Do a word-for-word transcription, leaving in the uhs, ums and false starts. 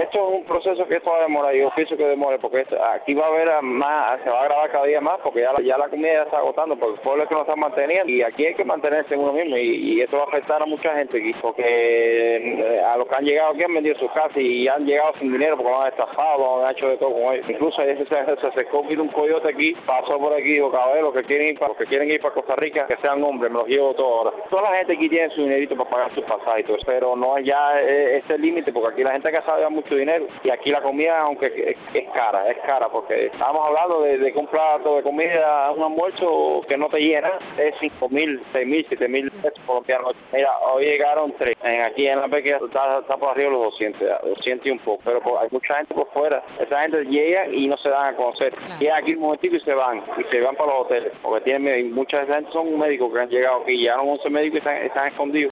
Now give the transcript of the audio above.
esto es un proceso que esto va a demorar, yo pienso que demore, porque esto, aquí va a haber más, se va a agravar cada día más, porque ya, ya la comida ya está agotando, porque el pueblo es que no está manteniendo, y aquí hay que mantenerse uno mismo, y, y esto va a afectar a mucha gente aquí, porque eh, a los que han llegado aquí han vendido sus casas y han llegado sin dinero, porque lo han estafado, lo han hecho de todo con ellos. Incluso ayer se, se, se acercó un coyote aquí, pasó por aquí, dijo, caballero, los que quieren ir para, los que quieren ir para Costa Rica, que sean hombres, me los llevo todos ahora. Toda la gente aquí tiene su dinerito para pagar sus pasajes y todo eso, pero no es ya eh, ese límite, porque aquí la gente que sabe mucho dinero, y aquí la comida, aunque es, es cara, es cara, porque estamos hablando de, de que un plato de comida, un almuerzo que no te llena, es cinco mil, seis mil, siete mil pesos colombianos. Mira, hoy llegaron tres, en, aquí en la pequeña está, está por arriba de los doscientos, doscientos y un poco, pero por, hay mucha gente por fuera, esa gente llega y no se dan a conocer, llegan aquí un momentito y se van, y se van para los hoteles, porque tienen, muchas gente son médicos que han llegado aquí, llegaron once médicos y están, están escondidos.